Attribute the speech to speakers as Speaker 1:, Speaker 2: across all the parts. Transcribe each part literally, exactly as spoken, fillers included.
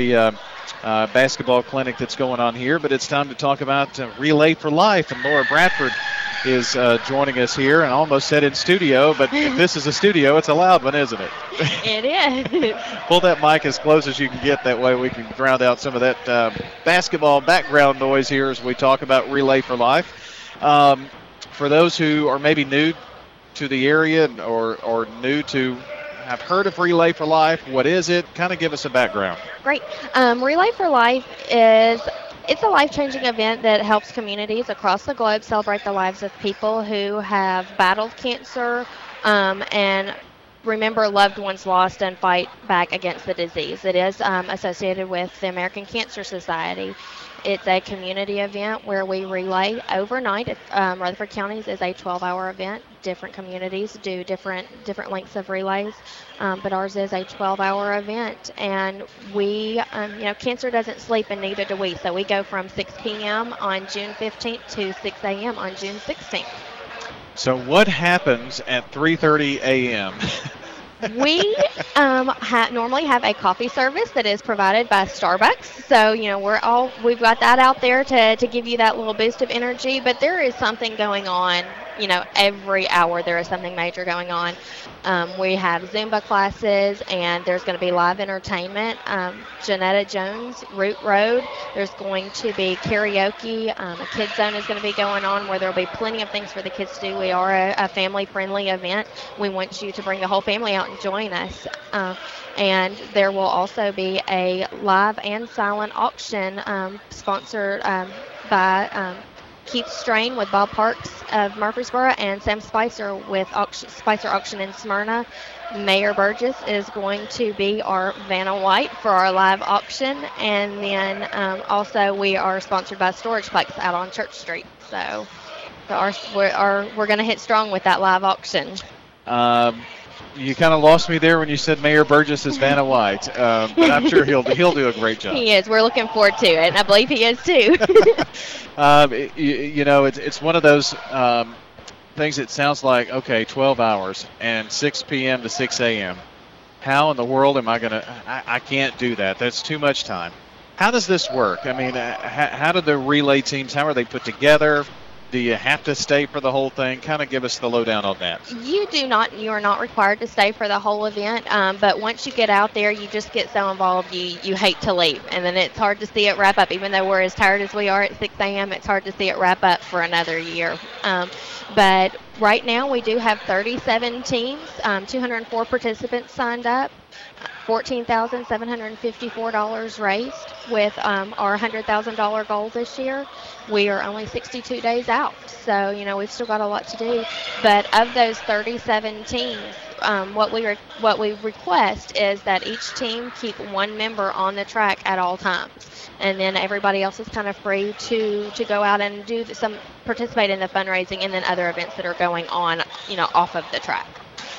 Speaker 1: the uh, uh, basketball clinic that's going on here, but it's time to talk about uh, Relay for Life. And Laura Bradford is uh, joining us here, and I almost said in studio, but if this is a studio, it's a loud one, isn't it?
Speaker 2: It is.
Speaker 1: Pull that mic as close as you can get. That way we can drown out some of that uh, basketball background noise here as we talk about Relay for Life. Um, for those who are maybe new to the area or, or new to have heard of Relay for Life, what is it? Kind of give us a background.
Speaker 2: Great. Um, Relay for Life is it's a life-changing event that helps communities across the globe celebrate the lives of people who have battled cancer um, and remember loved ones lost and fight back against the disease. It is um, associated with the American Cancer Society. It's a community event where we relay overnight. It's, um, Rutherford County's is a twelve-hour event. Different communities do different different lengths of relays, um, but ours is a twelve-hour event. And we, um, you know, cancer doesn't sleep, and neither do we. So we go from six p.m. on June fifteenth to six a.m. on June sixteenth.
Speaker 1: So what happens at three thirty a.m.?
Speaker 2: We um, ha- normally have a coffee service that is provided by Starbucks. So, you know, we're all, we've got that out there to, to give you that little boost of energy. But there is something going on, you know, every hour there is something major going on. Um, we have Zumba classes, and there's going to be live entertainment. Um, Janetta Jones, Root Road. There's going to be karaoke. Um, a kids zone is going to be going on where there will be plenty of things for the kids to do. We are a, a family-friendly event. We want you to bring the whole family out and join us. Uh, and there will also be a live and silent auction um, sponsored um, by um, Keith Strain with Bob Parks of Murfreesboro and Sam Spicer with auction, Spicer Auction in Smyrna. Mayor Burgess is going to be our Vanna White for our live auction. And then um, also we are sponsored by Storageplex out on Church Street. So, so our, we're, our, we're going to hit strong with that live auction.
Speaker 1: Um, you kind of lost me there when you said Mayor Burgess is Vanna White, um, but I'm sure he'll he'll do a great job.
Speaker 2: He is. We're looking forward to it, and I believe he is too.
Speaker 1: um, it, you, you know, it's it's one of those um, things that sounds like, okay, twelve hours and six p.m. to six a.m. How in the world am I going to – I can't do that. That's too much time. How does this work? I mean, uh, how, how do the relay teams – how are they put together? Do you have to stay for the whole thing? Kind of give us the lowdown on that.
Speaker 2: You do not. You are not required to stay for the whole event. Um, but once you get out there, you just get so involved, you, you hate to leave. And then it's hard to see it wrap up. Even though we're as tired as we are at six a.m., it's hard to see it wrap up for another year. Um, but right now we do have thirty-seven teams, um, two hundred four participants signed up. fourteen thousand seven hundred fifty-four dollars raised with um, our one hundred thousand dollars goal this year. We are only sixty-two days out, so, you know, we've still got a lot to do. But of those thirty-seven teams, um, what we re- what we request is that each team keep one member on the track at all times. And then everybody else is kind of free to, to go out and do some participate in the fundraising and then other events that are going on, you know, off of the track.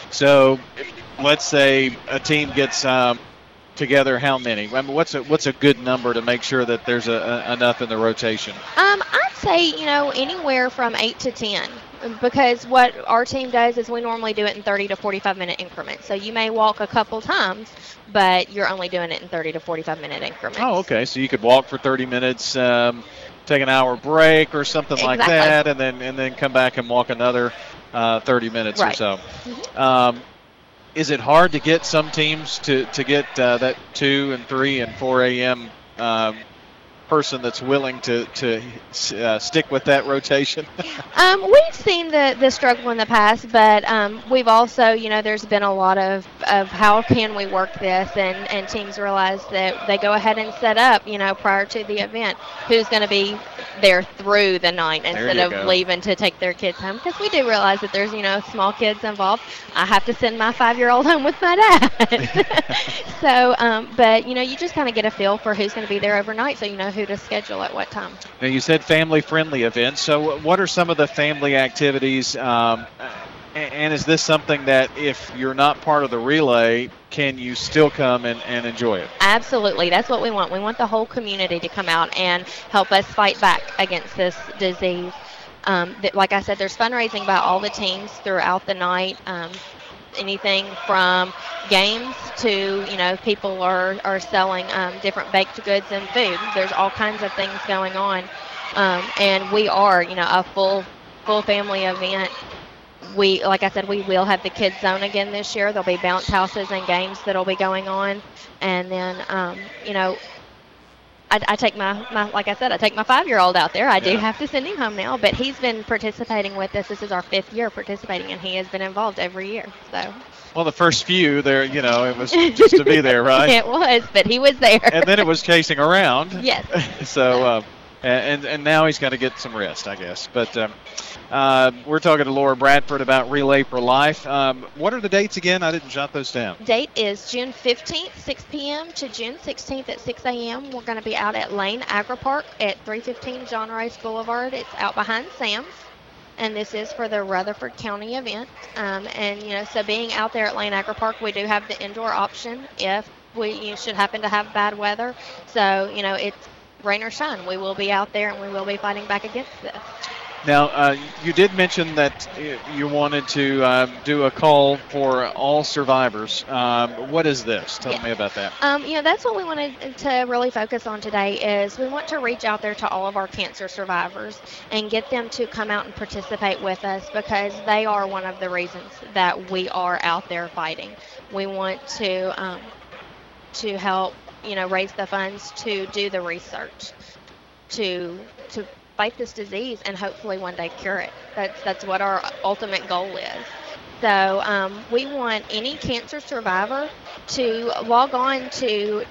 Speaker 1: So let's say a team gets um, together how many? I mean, what's a what's a good number to make sure that there's a, a, enough in the rotation?
Speaker 2: Um, I'd say, you know, anywhere from eight to ten. Because what our team does is we normally do it in thirty to forty-five minute increments. So you may walk a couple times, but you're only doing it in thirty to forty-five minute increments.
Speaker 1: Oh, okay. So you could walk for thirty minutes, um, take an hour break or something
Speaker 2: Exactly.
Speaker 1: like that, and then and then come back and walk another uh, thirty minutes
Speaker 2: right.
Speaker 1: or so.
Speaker 2: Mm-hmm.
Speaker 1: Um, is it hard to get some teams to to get uh, that two and three and four a.m. Um, person that's willing to to uh, stick with that rotation?
Speaker 2: um, we've seen the, the struggle in the past, but um, we've also, you know, there's been a lot of, of how can we work this, and, and teams realize that they go ahead and set up, you know, prior to the event, who's going to be there through the night instead of
Speaker 1: go.
Speaker 2: leaving to take their kids home, because we do realize that there's, you know, small kids involved. I have to send my five-year-old home with my dad. so, um, but, you know, you just kind of get a feel for who's going to be there overnight, so you know who to schedule at what time.
Speaker 1: Now, you said family-friendly events. So what are some of the family activities? Um, and is this something that if you're not part of the relay, can you still come and, and enjoy it?
Speaker 2: Absolutely. That's what we want. We want the whole community to come out and help us fight back against this disease. Um, that, like I said, there's fundraising by all the teams throughout the night. Um, anything from games to, you know, people are, are selling um, different baked goods and food. There's all kinds of things going on. Um, and we are, you know, a full full family event. We, like I said, we will have the kids zone again this year. There'll be bounce houses and games that'll be going on. And then, um, you know, I, I take my, my, like I said, I take my five-year-old out there. I do
Speaker 1: Yeah.
Speaker 2: have to send him home now, but he's been participating with us. This is our fifth year participating, and he has been involved every year. So
Speaker 1: Well, the first few there, you know, it was just to be there, right?
Speaker 2: it was, but he was there.
Speaker 1: And then it was chasing around.
Speaker 2: Yes.
Speaker 1: So, uh, and and now he's got to get some rest, I guess. But um, uh, we're talking to Laura Bradford about Relay for Life. Um, what are the dates again? I didn't jot those down.
Speaker 2: Date is June fifteenth, six p.m. to June sixteenth at six a.m. We're going to be out at Lane Agri Park at three fifteen John Rice Boulevard. It's out behind Sam's. And this is for the Rutherford County event. Um, and, you know, so being out there at Lane Agri Park, we do have the indoor option if we you should happen to have bad weather. So, you know, it's rain or shine. We will be out there and we will be fighting back against this.
Speaker 1: Now, uh, you did mention that you wanted to uh, do a call for all survivors. Um, what is this? Tell
Speaker 2: Yeah.
Speaker 1: me about that.
Speaker 2: Um, you know, that's what we wanted to really focus on today is we want to reach out there to all of our cancer survivors and get them to come out and participate with us because they are one of the reasons that we are out there fighting. We want to um, to help, you know, raise the funds to do the research, to to fight this disease and hopefully one day cure it. That's that's what our ultimate goal is. So um, we want any cancer survivor to log on to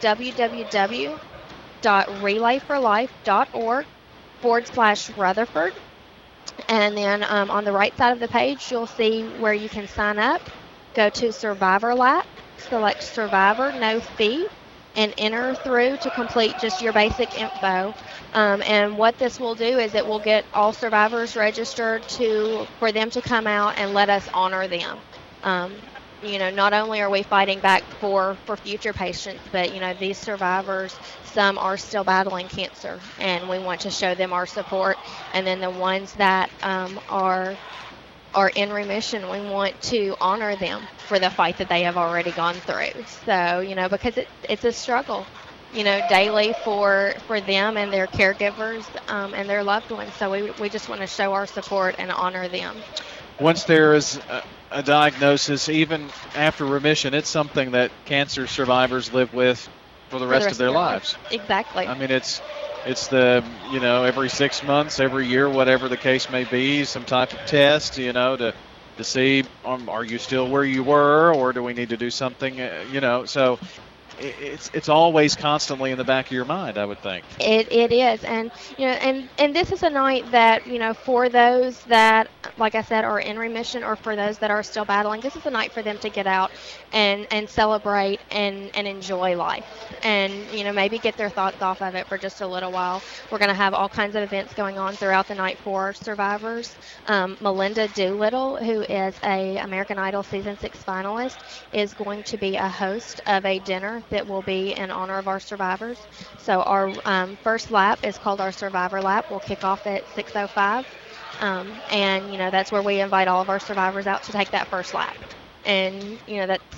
Speaker 2: www.relayforlife.org forward slash Rutherford. And then um, on the right side of the page, you'll see where you can sign up. Go to Survivor Lap, select Survivor, no fee, and enter through to complete just your basic info. Um, and what this will do is it will get all survivors registered to for them to come out and let us honor them. Um, you know, not only are we fighting back for, for future patients, but, you know, these survivors, some are still battling cancer, and we want to show them our support. And then the ones that um, are are in remission, we want to honor them for the fight that they have already gone through. So, you know, because it, it's a struggle, you know, daily for for them and their caregivers um, and their loved ones. So we, we just want to show our support and honor them.
Speaker 1: Once there is a, a diagnosis, even after remission, it's something that cancer survivors live with for the rest,
Speaker 2: the rest
Speaker 1: of their,
Speaker 2: of their
Speaker 1: lives.
Speaker 2: life. Exactly.
Speaker 1: I mean, it's it's the, you know, every six months, every year, whatever the case may be, some type of test, you know, to to see, um, are you still where you were, or do we need to do something, uh, you know, so it, it's it's always constantly in the back of your mind, I would think.
Speaker 2: It it is, and you know, and and this is a night that, you know, for those that, like I said, are in remission, or for those that are still battling, this is a night for them to get out and and celebrate and and enjoy life, and, you know, maybe get their thoughts off of it for just a little while. We're going to have all kinds of events going on throughout the night for our survivors. Um, Melinda Doolittle, who is a American Idol season six finalist, is going to be a host of a dinner that will be in honor of our survivors. So our um, first lap is called our Survivor Lap. We'll kick off at six oh five. Um, and, you know, that's where we invite all of our survivors out to take that first lap. And, you know, that's,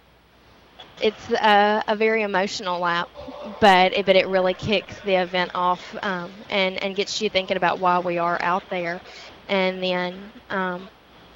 Speaker 2: it's a, a very emotional lap, but it, but it really kicks the event off um, and, and gets you thinking about why we are out there. And then um,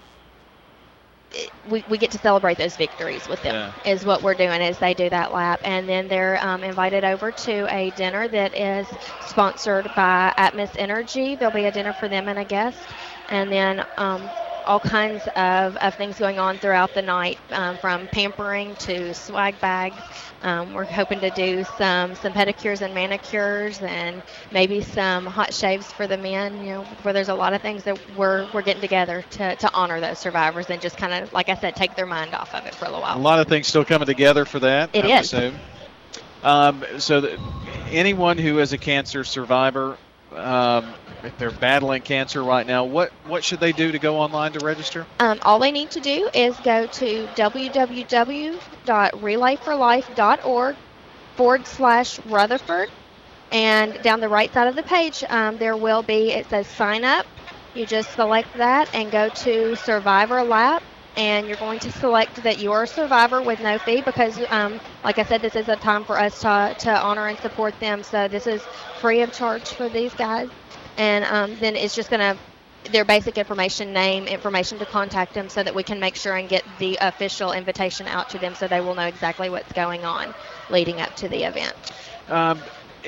Speaker 2: it, we, we get to celebrate those victories with them,
Speaker 1: Yeah.
Speaker 2: is what we're doing as they do that lap. And then they're um, invited over to a dinner that is sponsored by Atmos Energy. There'll be a dinner for them and a guest. And then um, all kinds of, of things going on throughout the night, um, from pampering to swag bags. Um, we're hoping to do some, some pedicures and manicures, and maybe some hot shaves for the men, you know, where there's a lot of things that we're we're getting together to, to honor those survivors and just kind of, like I said, take their mind off of it for a little while.
Speaker 1: A lot of things still coming together for that,
Speaker 2: It
Speaker 1: I would
Speaker 2: is.
Speaker 1: assume. Um, so that anyone who is a cancer survivor, um, if they're battling cancer right now, what, what should they do to go online to register?
Speaker 2: Um, all they need to do is go to www.relayforlife.org forward slash Rutherford. And down the right side of the page, um, there will be, it says sign up. You just select that and go to Survivor Lap, and you're going to select that you are a survivor with no fee because, um, like I said, this is a time for us to, to honor and support them. So this is free of charge for these guys. And um, then it's just going to, their basic information, name, information to contact them so that we can make sure and get the official invitation out to them so they will know exactly what's going on leading up to the event.
Speaker 1: Um,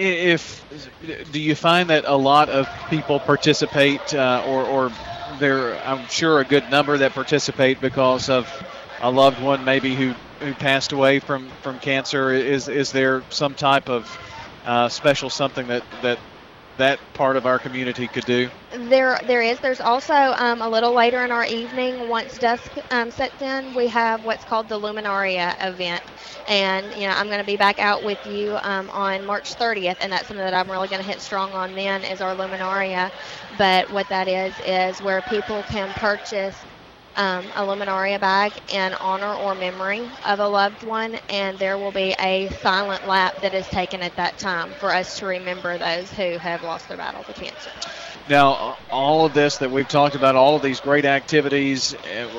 Speaker 1: if do you find that a lot of people participate uh, or, or there, I'm sure a good number that participate because of a loved one maybe who, who passed away from, from cancer? Is is there some type of uh, special something that, that that part of our community could do?
Speaker 2: There, there is. There's also um, a little later in our evening, once dusk um, sets in, we have what's called the Luminaria event. And, you know, I'm going to be back out with you um, on March thirtieth, and that's something that I'm really going to hit strong on then is our Luminaria. But what that is is where people can purchase um, a Luminaria bag in honor or memory of a loved one, and there will be a silent lap that is taken at that time for us to remember those who have lost their battle to cancer.
Speaker 1: Now, all of this that we've talked about, all of these great activities,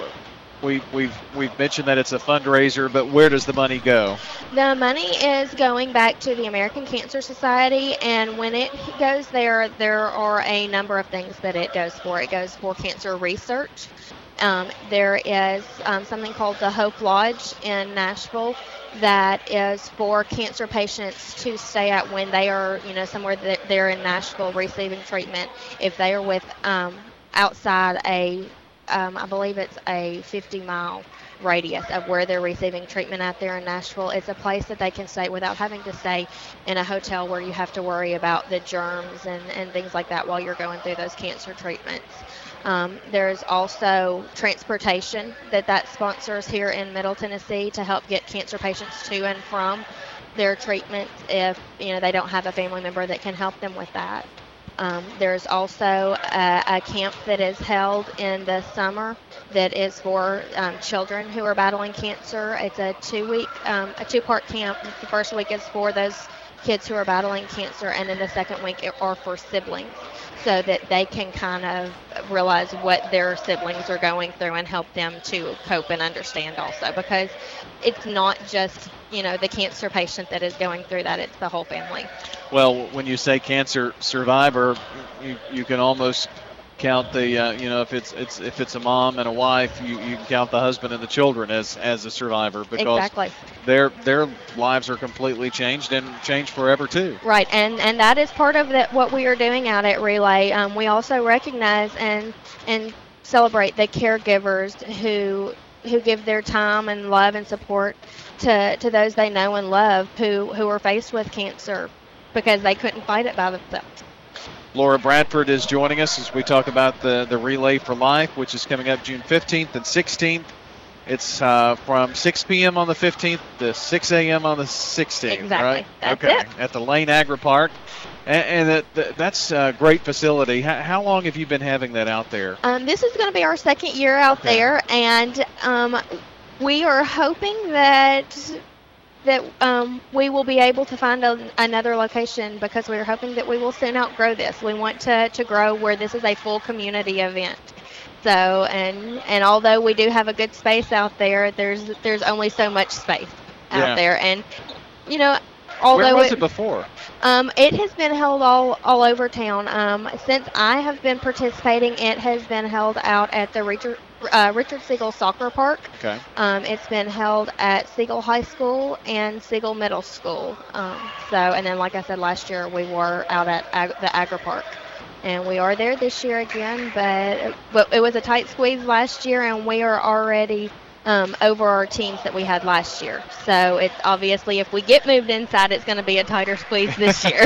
Speaker 1: we, we've we've mentioned that it's a fundraiser, but where does the money go?
Speaker 2: The money is going back to the American Cancer Society, and when it goes there, there are a number of things that it goes for. It goes for cancer research. Um, there is um, something called the Hope Lodge in Nashville that is for cancer patients to stay at when they are, you know, somewhere that they're in Nashville receiving treatment. If they are with um, outside a, um, I believe it's a fifty mile radius of where they're receiving treatment out there in Nashville, it's a place that they can stay without having to stay in a hotel where you have to worry about the germs and, and things like that while you're going through those cancer treatments. Um, there's also transportation that that sponsors here in Middle Tennessee to help get cancer patients to and from their treatments if, you know, they don't have a family member that can help them with that. Um, there's also a, a camp that is held in the summer that is for um, children who are battling cancer. It's a two-week, um, a two-part camp. The first week is for those kids who are battling cancer, and then the second week are for siblings, so that they can kind of realize what their siblings are going through and help them to cope and understand also, because it's not just, you know, the cancer patient that is going through that, it's the whole family.
Speaker 1: Well, when you say cancer survivor, you, you can almost count the, uh, you know, if it's it's if it's a mom and a wife, you, you can count the husband and the children as, as a survivor, because
Speaker 2: exactly.
Speaker 1: their their lives are completely changed and changed forever too.
Speaker 2: Right, and and that is part of that what we are doing out at Relay. Um, we also recognize and and celebrate the caregivers who who give their time and love and support to to those they know and love who who are faced with cancer because they couldn't fight it by themselves.
Speaker 1: Laura Bradford is joining us as we talk about the, the Relay for Life, which is coming up June fifteenth and sixteenth. It's uh, from six p.m. on the fifteenth to six a.m. on the sixteenth,
Speaker 2: exactly.
Speaker 1: right?
Speaker 2: That's
Speaker 1: okay.
Speaker 2: it.
Speaker 1: At the Lane Agri Park. And, and that, that, that's a great facility. How, how long have you been having that out there?
Speaker 2: Um, this is going to be our second year out
Speaker 1: okay.
Speaker 2: there, and um, we are hoping that that um, we will be able to find a, another location, because we're hoping that we will soon outgrow this. We want to, to grow where this is a full community event. So, and and although we do have a good space out there, there's there's only so much space out
Speaker 1: yeah.
Speaker 2: there. And, you know, although
Speaker 1: Where was
Speaker 2: it,
Speaker 1: it before?
Speaker 2: Um, it has been held all, all over town. Um, since I have been participating, it has been held out at the Richard, uh, Richard Siegel Soccer Park.
Speaker 1: Okay.
Speaker 2: Um, it's been held at Siegel High School and Siegel Middle School. Um, so, and then, like I said, last year we were out at Ag- the Agri Park. And we are there this year again, but, but it was a tight squeeze last year, and we are already Um, over our teams that we had last year. So it's obviously, if we get moved inside, it's going to be a tighter squeeze this year.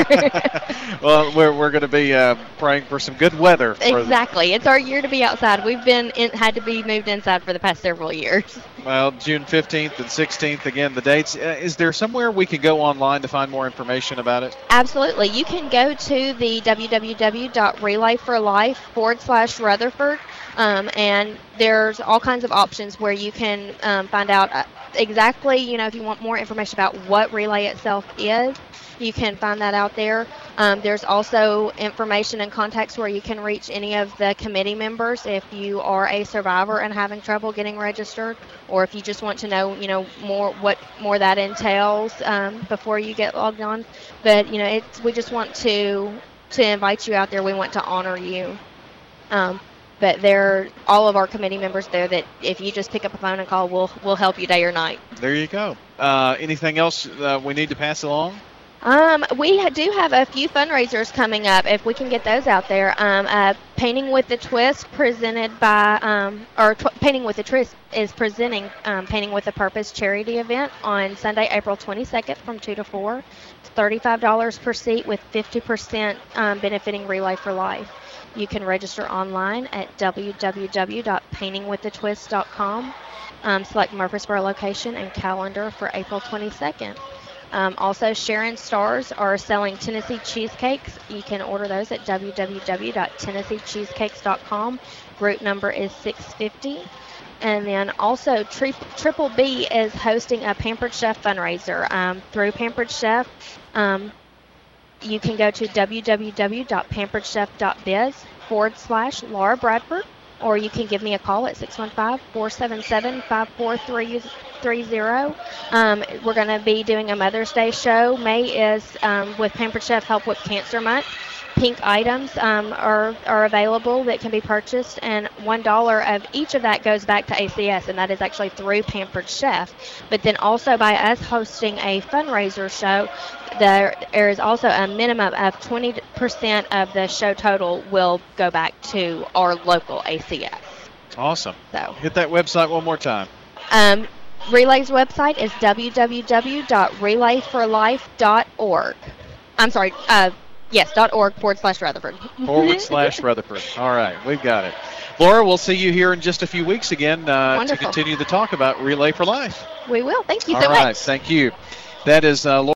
Speaker 1: Well, we're we're going to be uh, praying for some good weather. For
Speaker 2: exactly. It's our year to be outside. We've been in, had to be moved inside for the past several years.
Speaker 1: Well, June fifteenth and sixteenth, again, the dates. Uh, is there somewhere we can go online to find more information about it?
Speaker 2: Absolutely. You can go to the www.relayforlife forward slash Rutherford. Um, and there's all kinds of options where you can um, find out exactly, you know, if you want more information about what Relay itself is, you can find that out there. Um, there's also information and contacts where you can reach any of the committee members if you are a survivor and having trouble getting registered, or if you just want to know, you know, more what more that entails um, before you get logged on. But you know, it's we just want to to invite you out there. We want to honor you. Um, but there, all of our committee members there that if you just pick up a phone and call, we'll we'll help you day or night.
Speaker 1: There you go. Uh, anything else uh, we need to pass along?
Speaker 2: Um, we ha- do have a few fundraisers coming up, if we can get those out there. Um, uh, Painting with the Twist, presented by, um, or tw- Painting with the Twist is presenting um, Painting with a Purpose charity event on Sunday, April twenty-second from two to four. It's thirty-five dollars per seat with fifty percent um, benefiting Relay for Life. You can register online at w w w dot painting with the twist dot com. Um, select Murfreesboro location and calendar for April twenty-second. Um, also, Sharon Stars are selling Tennessee cheesecakes. You can order those at w w w dot tennessee cheesecakes dot com. Group number is six fifty. And then also, Tri- Triple B is hosting a Pampered Chef fundraiser um, through Pampered Chef. Um, you can go to w w w dot pampered chef dot biz forward slash Laura Bradford, or you can give me a call at six one five, four seven seven, five four three zero. Um, we're going to be doing a Mother's Day show. May is um, with Pampered Chef Help with Cancer Month. Pink items um, are, are available that can be purchased, and one dollar of each of that goes back to A C S, and that is actually through Pampered Chef. But then also by us hosting a fundraiser show, there, there is also a minimum of twenty percent of the show total will go back to our local A C S.
Speaker 1: Awesome.
Speaker 2: So
Speaker 1: hit that website one more time.
Speaker 2: Um, Relay's website is w w w dot relay for life dot org. I'm sorry, uh, yes, dot .org forward slash Rutherford.
Speaker 1: Forward slash Rutherford. All right, we've got it. Laura, we'll see you here in just a few weeks again uh, to continue the talk about Relay for Life.
Speaker 2: We will. Thank you
Speaker 1: All
Speaker 2: so
Speaker 1: right,
Speaker 2: much.
Speaker 1: thank you. That is uh, Laura.